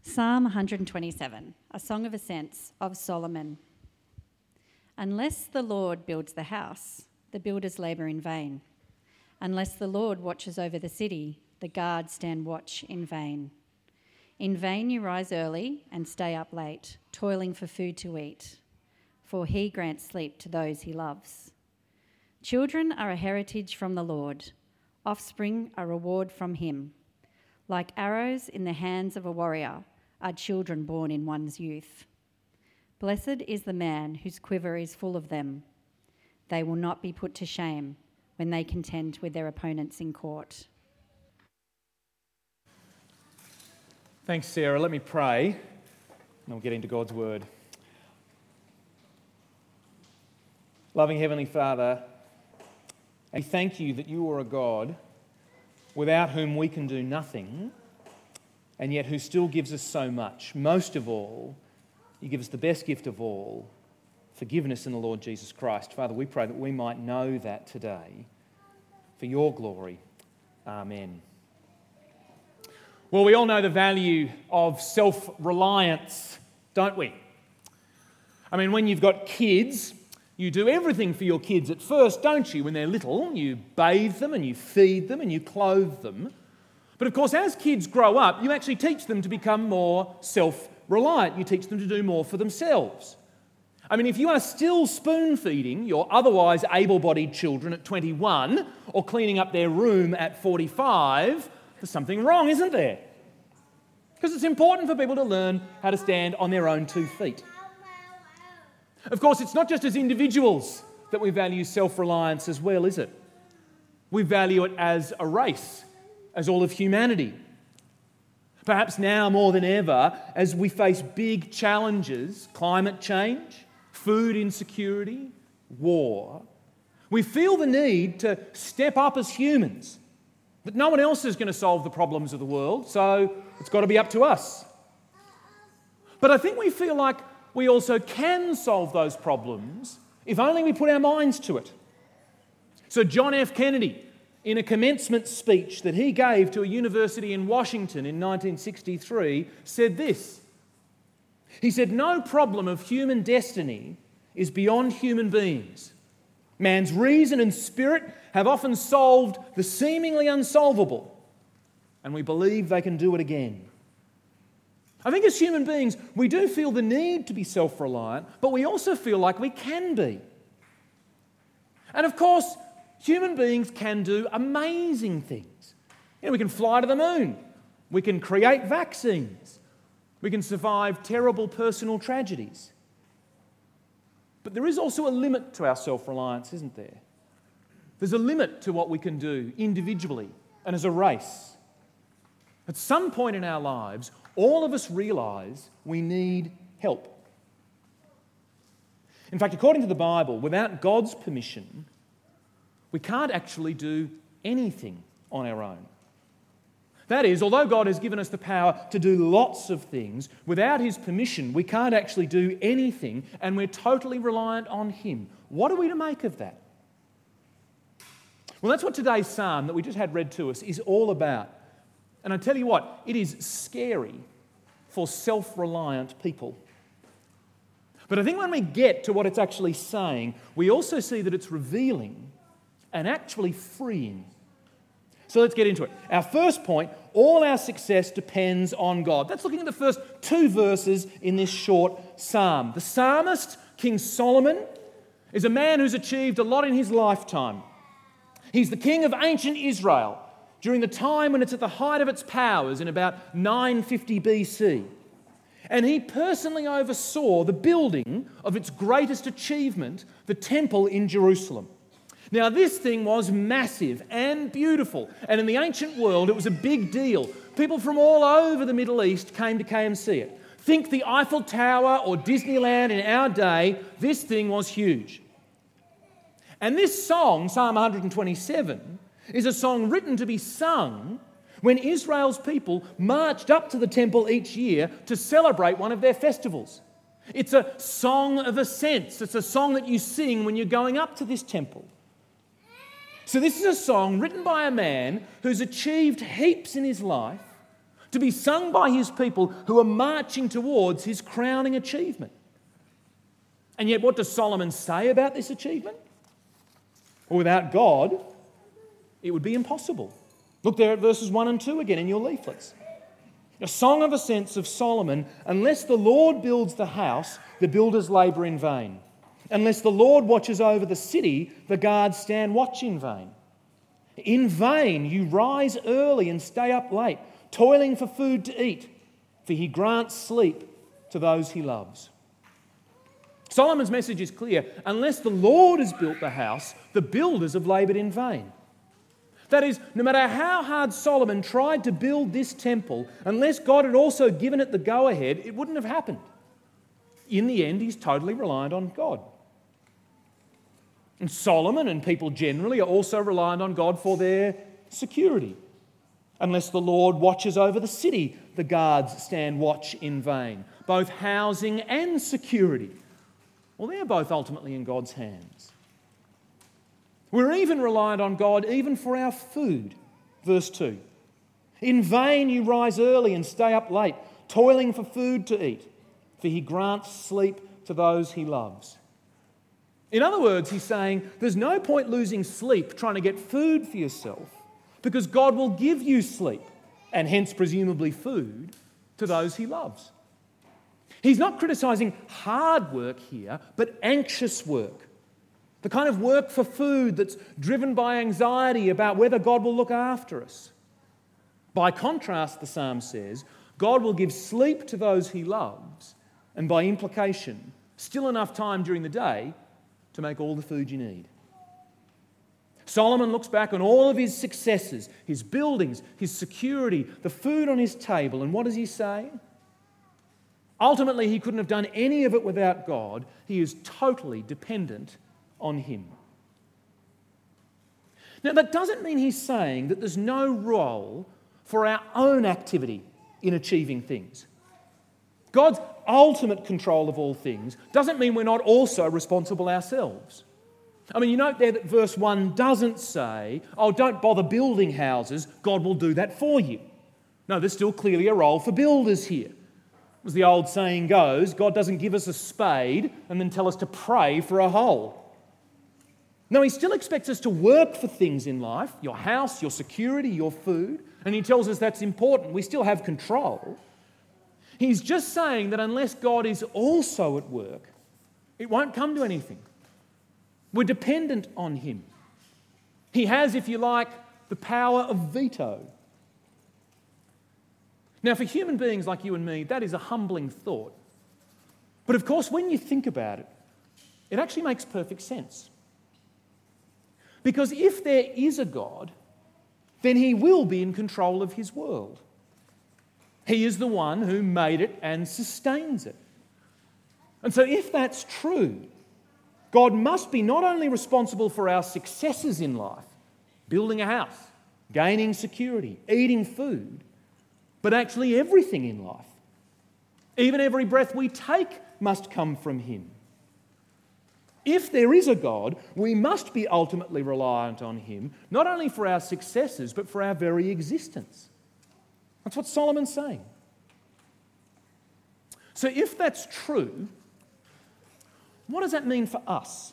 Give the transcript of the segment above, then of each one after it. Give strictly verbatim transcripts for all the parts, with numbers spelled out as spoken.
Psalm one hundred twenty-seven, a song of ascents of Solomon. Unless the Lord builds the house, the builders labour in vain. Unless the Lord watches over the city, the guards stand watch in vain. In vain you rise early and stay up late, toiling for food to eat, for he grants sleep to those he loves. Children are a heritage from the Lord, offspring a reward from him. Like arrows in the hands of a warrior are children born in one's youth. Blessed is the man whose quiver is full of them. They will not be put to shame when they contend with their opponents in court. Thanks, Sarah. Let me pray, and we'll get into God's word. Loving Heavenly Father, we thank you that you are a God without whom we can do nothing, and yet who still gives us so much. Most of all, you give us the best gift of all, forgiveness in the Lord Jesus Christ. Father, we pray that we might know that today for your glory. Amen. Well, we all know the value of self-reliance, don't we? I mean, when you've got kids, you do everything for your kids at first, don't you? When they're little, you bathe them and you feed them and you clothe them. But of course, as kids grow up, you actually teach them to become more self-reliant. You teach them to do more for themselves. I mean, if you are still spoon-feeding your otherwise able-bodied children at twenty-one or cleaning up their room at forty-five, there's something wrong, isn't there? Because it's important for people to learn how to stand on their own two feet. Of course, it's not just as individuals that we value self-reliance as well, is it? We value it as a race, as all of humanity. Perhaps now more than ever, as we face big challenges, climate change, food insecurity, war, we feel the need to step up as humans. That no one else is going to solve the problems of the world, so it's got to be up to us. But I think we feel like we also can solve those problems if only we put our minds to it. So John F. Kennedy, in a commencement speech that he gave to a university in Washington in nineteen sixty-three, said this. He said, "No problem of human destiny is beyond human beings. Man's reason and spirit have often solved the seemingly unsolvable, and we believe they can do it again." I think as human beings, we do feel the need to be self-reliant, but we also feel like we can be. And of course, human beings can do amazing things. You know, we can fly to the moon. We can create vaccines. We can survive terrible personal tragedies. But there is also a limit to our self-reliance, isn't there? There's a limit to what we can do individually and as a race. At some point in our lives, all of us realise we need help. In fact, according to the Bible, without God's permission, we can't actually do anything on our own. That is, although God has given us the power to do lots of things, without His permission, we can't actually do anything, and we're totally reliant on Him. What are we to make of that? Well, that's what today's psalm that we just had read to us is all about. And I tell you what, it is scary for self-reliant people. But I think when we get to what it's actually saying, we also see that it's revealing and actually freeing. So let's get into it. Our first point, all our success depends on God. That's looking at the first two verses in this short psalm. The psalmist, King Solomon, is a man who's achieved a lot in his lifetime. He's the king of ancient Israel during the time when it's at the height of its powers in about nine fifty B C. And he personally oversaw the building of its greatest achievement, the temple in Jerusalem. Now, this thing was massive and beautiful, and in the ancient world, it was a big deal. People from all over the Middle East came to come and see it. Think the Eiffel Tower or Disneyland in our day, this thing was huge. And this song, Psalm one hundred twenty-seven, is a song written to be sung when Israel's people marched up to the temple each year to celebrate one of their festivals. It's a song of ascents. It's a song that you sing when you're going up to this temple. So this is a song written by a man who's achieved heaps in his life to be sung by his people who are marching towards his crowning achievement. And yet, what does Solomon say about this achievement? Well, without God, it would be impossible. Look there at verses one and two again in your leaflets. A song of ascents of Solomon, unless the Lord builds the house, the builders labour in vain. Unless the Lord watches over the city, the guards stand watch in vain. In vain you rise early and stay up late, toiling for food to eat, for he grants sleep to those he loves. Solomon's message is clear. Unless the Lord has built the house, the builders have laboured in vain. That is, no matter how hard Solomon tried to build this temple, unless God had also given it the go-ahead, it wouldn't have happened. In the end, he's totally reliant on God. And Solomon and people generally are also reliant on God for their security. Unless the Lord watches over the city, the guards stand watch in vain. Both housing and security, well, they're both ultimately in God's hands. We're even reliant on God even for our food. Verse two. In vain you rise early and stay up late, toiling for food to eat, for he grants sleep to those he loves. In other words, he's saying there's no point losing sleep trying to get food for yourself, because God will give you sleep, and hence presumably food, to those he loves. He's not criticising hard work here, but anxious work. The kind of work for food that's driven by anxiety about whether God will look after us. By contrast, the psalm says, God will give sleep to those he loves, and by implication, still enough time during the day to make all the food you need. Solomon looks back on all of his successes, his buildings, his security, the food on his table, and what does he say? Ultimately, he couldn't have done any of it without God. He is totally dependent on him. Now, that doesn't mean he's saying that there's no role for our own activity in achieving things. God's ultimate control of all things doesn't mean we're not also responsible ourselves. I mean, you note there that verse one doesn't say, oh, don't bother building houses, God will do that for you. No, there's still clearly a role for builders here. As the old saying goes, God doesn't give us a spade and then tell us to pray for a hole. No, he still expects us to work for things in life, your house, your security, your food, and he tells us that's important. We still have control. He's just saying that unless God is also at work, it won't come to anything. We're dependent on him. He has, if you like, the power of veto. Now, for human beings like you and me, that is a humbling thought. But of course, when you think about it, it actually makes perfect sense. Because if there is a God, then he will be in control of his world. He is the one who made it and sustains it. And so if that's true, God must be not only responsible for our successes in life, building a house, gaining security, eating food, but actually everything in life. Even every breath we take must come from him. If there is a God, we must be ultimately reliant on him, not only for our successes, but for our very existence. That's what Solomon's saying. So if that's true, what does that mean for us?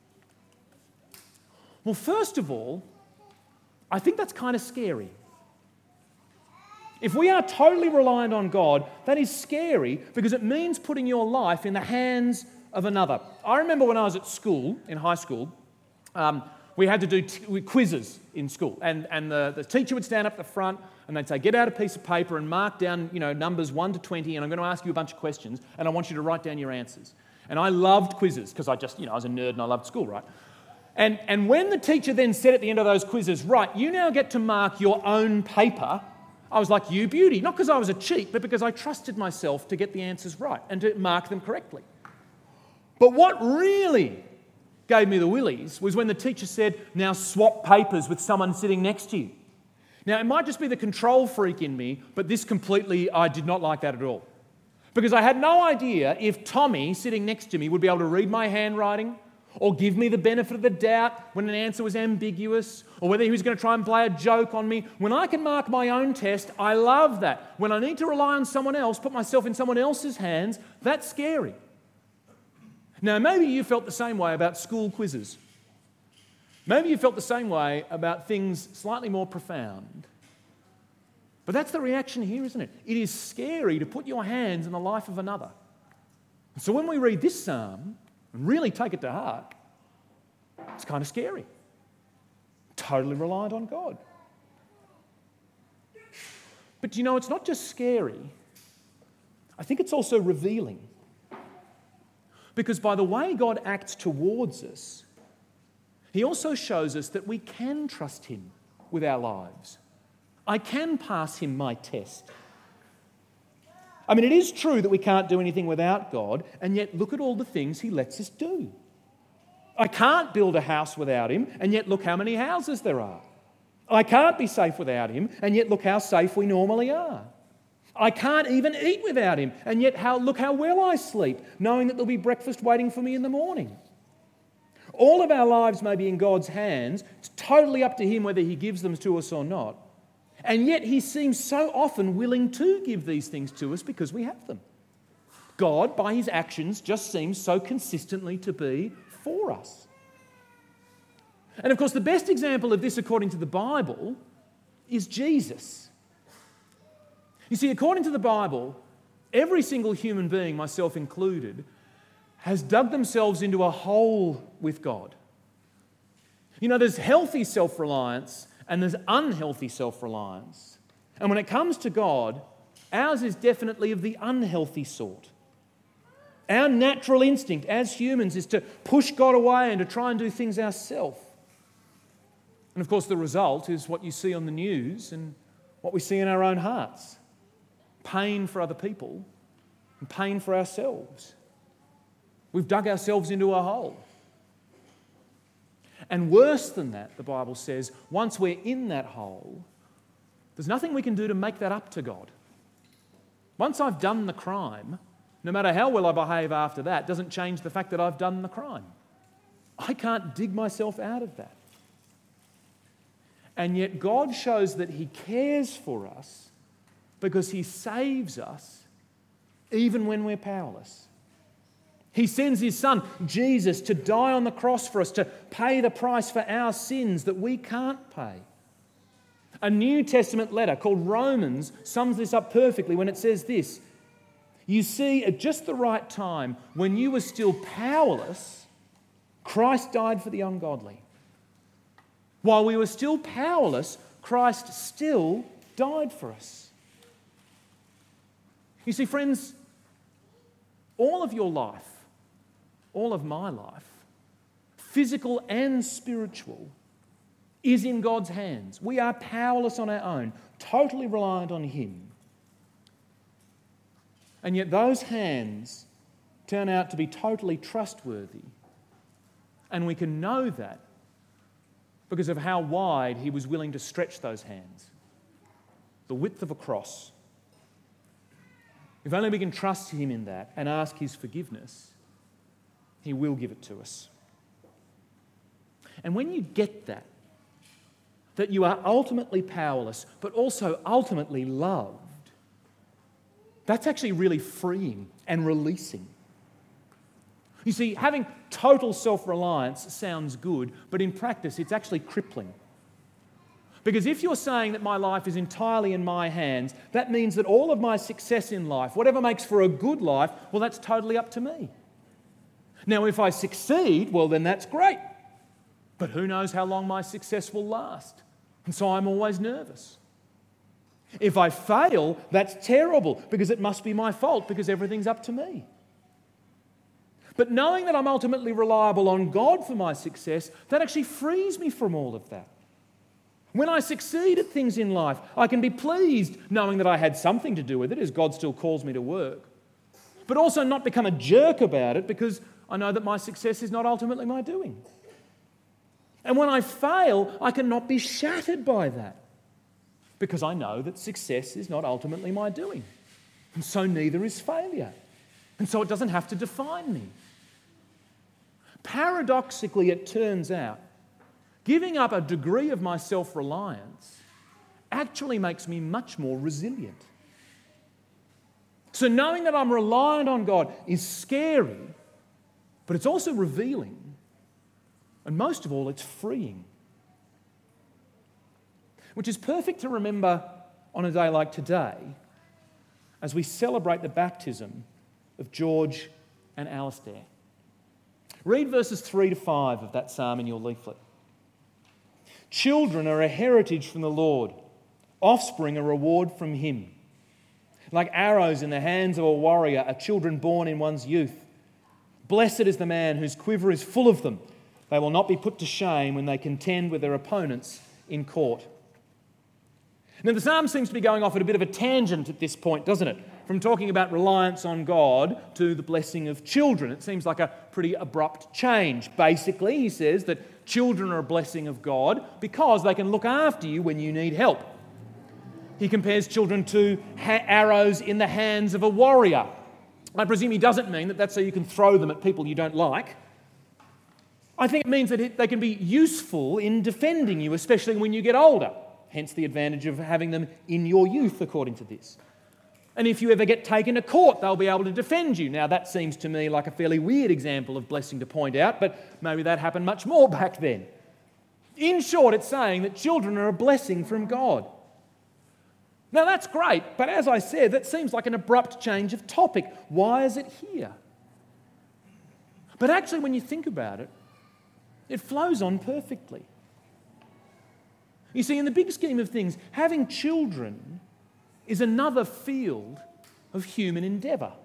Well, first of all, I think that's kind of scary. If we are totally reliant on God, that is scary because it means putting your life in the hands of another. I remember when I was at school, in high school, um, we had to do t- quizzes in school. And, and the, the teacher would stand up the front and they'd say, get out a piece of paper and mark down, you know, numbers one to twenty, and I'm going to ask you a bunch of questions and I want you to write down your answers. And I loved quizzes because I just, you know, I was a nerd and I loved school, right? And, and when the teacher then said at the end of those quizzes, right, you now get to mark your own paper, I was like, you beauty. Not because I was a cheat, but because I trusted myself to get the answers right and to mark them correctly. But what really gave me the willies was when the teacher said, now swap papers with someone sitting next to you. Now, it might just be the control freak in me, but this completely, I did not like that at all. Because I had no idea if Tommy sitting next to me would be able to read my handwriting, or give me the benefit of the doubt when an answer was ambiguous, or whether he was going to try and play a joke on me. When I can mark my own test, I love that. When I need to rely on someone else, put myself in someone else's hands, that's scary. Now, maybe you felt the same way about school quizzes. Maybe you felt the same way about things slightly more profound. But that's the reaction here, isn't it? It is scary to put your hands in the life of another. So when we read this psalm and really take it to heart, it's kind of scary. Totally reliant on God. But you know, it's not just scary. I think it's also revealing. Because by the way God acts towards us, he also shows us that we can trust him with our lives. I can pass him my test. I mean, it is true that we can't do anything without God, and yet look at all the things he lets us do. I can't build a house without him, and yet look how many houses there are. I can't be safe without him, and yet look how safe we normally are. I can't even eat without him, and yet how, look how well I sleep, knowing that there'll be breakfast waiting for me in the morning. All of our lives may be in God's hands. It's totally up to him whether he gives them to us or not. And yet he seems so often willing to give these things to us because we have them. God, by his actions, just seems so consistently to be for us. And of course, the best example of this, according to the Bible, is Jesus. You see, according to the Bible, every single human being, myself included, has dug themselves into a hole with God. You know, there's healthy self-reliance and there's unhealthy self-reliance. And when it comes to God, ours is definitely of the unhealthy sort. Our natural instinct as humans is to push God away and to try and do things ourselves. And of course, the result is what you see on the news and what we see in our own hearts. Pain for other people and pain for ourselves. We've dug ourselves into a hole. And worse than that, the Bible says, once we're in that hole, there's nothing we can do to make that up to God. Once I've done the crime, no matter how well I behave after that, doesn't change the fact that I've done the crime. I can't dig myself out of that. And yet God shows that he cares for us because he saves us even when we're powerless. He sends his son, Jesus, to die on the cross for us, to pay the price for our sins that we can't pay. A New Testament letter called Romans sums this up perfectly when it says this: you see, at just the right time, when you were still powerless, Christ died for the ungodly. While we were still powerless, Christ still died for us. You see, friends, all of your life, all of my life, physical and spiritual, is in God's hands. We are powerless on our own, totally reliant on him. And yet those hands turn out to be totally trustworthy. And we can know that because of how wide he was willing to stretch those hands. The width of a cross. If only we can trust him in that and ask his forgiveness, he will give it to us. And when you get that, that you are ultimately powerless, but also ultimately loved, that's actually really freeing and releasing. You see, having total self-reliance sounds good, but in practice it's actually crippling. Because if you're saying that my life is entirely in my hands, that means that all of my success in life, whatever makes for a good life, well, that's totally up to me. Now, if I succeed, well, then that's great. But who knows how long my success will last? And so I'm always nervous. If I fail, that's terrible because it must be my fault because everything's up to me. But knowing that I'm ultimately reliable on God for my success, that actually frees me from all of that. When I succeed at things in life, I can be pleased knowing that I had something to do with it as God still calls me to work. But also not become a jerk about it because I know that my success is not ultimately my doing. And when I fail, I cannot be shattered by that because I know that success is not ultimately my doing. And so neither is failure. And so it doesn't have to define me. Paradoxically, it turns out, giving up a degree of my self-reliance actually makes me much more resilient. So knowing that I'm reliant on God is scary, but it's also revealing. And most of all, it's freeing. Which is perfect to remember on a day like today as we celebrate the baptism of George and Alistair. Read verses three to five of that psalm in your leaflet. Children are a heritage from the Lord, offspring a reward from him. Like arrows in the hands of a warrior are children born in one's youth. Blessed is the man whose quiver is full of them. They will not be put to shame when they contend with their opponents in court. Now, the psalm seems to be going off at a bit of a tangent at this point, doesn't it? From talking about reliance on God to the blessing of children. It seems like a pretty abrupt change. Basically, he says that children are a blessing of God because they can look after you when you need help. He compares children to ha- arrows in the hands of a warrior. I presume he doesn't mean that that's so you can throw them at people you don't like. I think it means that it, they can be useful in defending you, especially when you get older. Hence the advantage of having them in your youth, according to this. And if you ever get taken to court, they'll be able to defend you. Now, that seems to me like a fairly weird example of blessing to point out, but maybe that happened much more back then. In short, it's saying that children are a blessing from God. Now, that's great, but as I said, that seems like an abrupt change of topic. Why is it here? But actually, when you think about it, it flows on perfectly. You see, in the big scheme of things, having children is another field of human endeavour.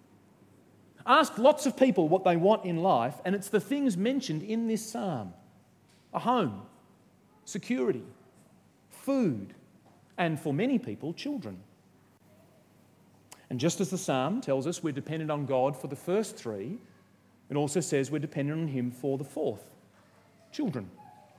Ask lots of people what they want in life, and it's the things mentioned in this psalm. A home, security, food, and for many people, children. And just as the psalm tells us we're dependent on God for the first three, it also says we're dependent on him for the fourth, children.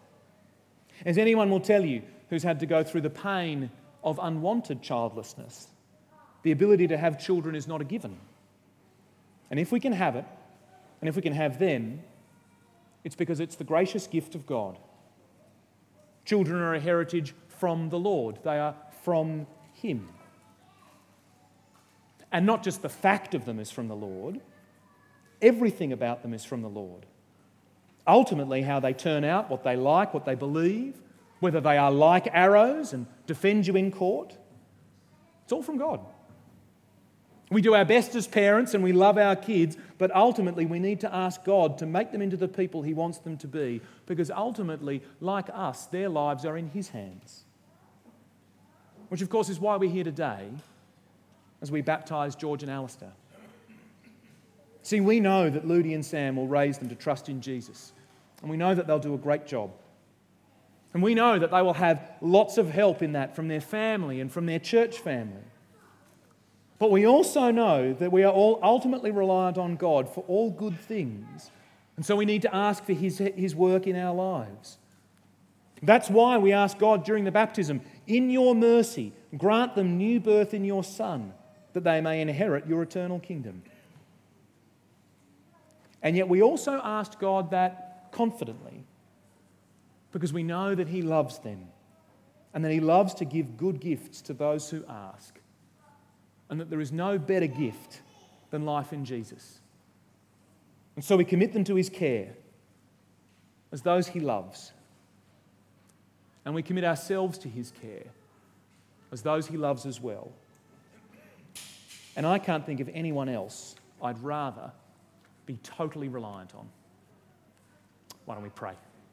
As anyone will tell you who's had to go through the pain of unwanted childlessness, the ability to have children is not a given. And if we can have it, and if we can have them, it's because it's the gracious gift of God. Children are a heritage from the Lord. They are from him. And not just the fact of them is from the Lord, everything about them is from the Lord. Ultimately, how they turn out, what they like, what they believe, whether they are like arrows and defend you in court, it's all from God. We do our best as parents and we love our kids, but ultimately we need to ask God to make them into the people he wants them to be, because ultimately, like us, their lives are in his hands. Which, of course, is why we're here today as we baptise George and Alistair. See, we know that Ludi and Sam will raise them to trust in Jesus. And we know that they'll do a great job. And we know that they will have lots of help in that from their family and from their church family. But we also know that we are all ultimately reliant on God for all good things. And so we need to ask for his, his work in our lives. That's why we ask God during the baptism, in your mercy, grant them new birth in your Son, that they may inherit your eternal kingdom. And yet we also asked God that confidently because we know that he loves them and that he loves to give good gifts to those who ask, and that there is no better gift than life in Jesus. And so we commit them to his care as those he loves, and we commit ourselves to his care as those he loves as well. And I can't think of anyone else I'd rather be totally reliant on. Why don't we pray?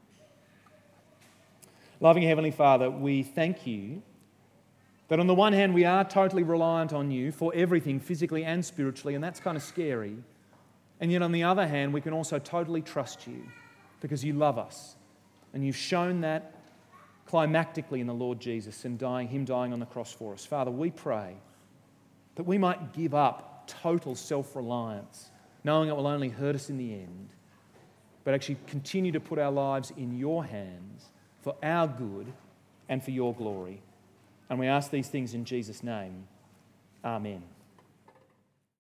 Loving Heavenly Father, we thank you that on the one hand we are totally reliant on you for everything physically and spiritually, and that's kind of scary. And yet on the other hand we can also totally trust you because you love us. And you've shown that climactically in the Lord Jesus and dying, him dying on the cross for us. Father, we pray that we might give up total self-reliance, knowing it will only hurt us in the end, but actually continue to put our lives in your hands for our good and for your glory. And we ask these things in Jesus' name. Amen.